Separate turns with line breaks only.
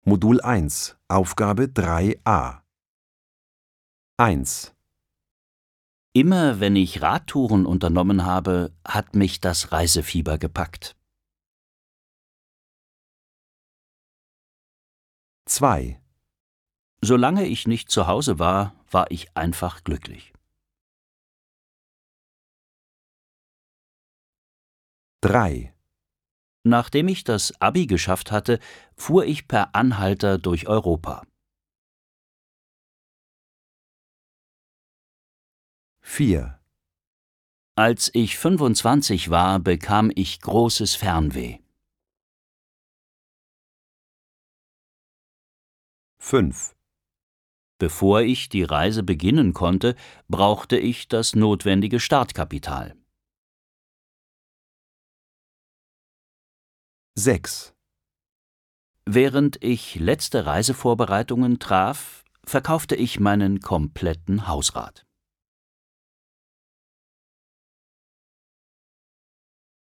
Modul 1, Aufgabe 3a. 1.
Immer wenn ich Radtouren unternommen habe, hat mich das Reisefieber gepackt.
2.
Solange ich nicht zu Hause war, war ich einfach glücklich.
3.
Nachdem ich das Abi geschafft hatte, fuhr ich per Anhalter durch Europa.
4.
Als ich 25 war, bekam ich großes Fernweh.
5.
Bevor ich die Reise beginnen konnte, brauchte ich das notwendige Startkapital.
6.
Während ich letzte Reisevorbereitungen traf, verkaufte ich meinen kompletten Hausrat.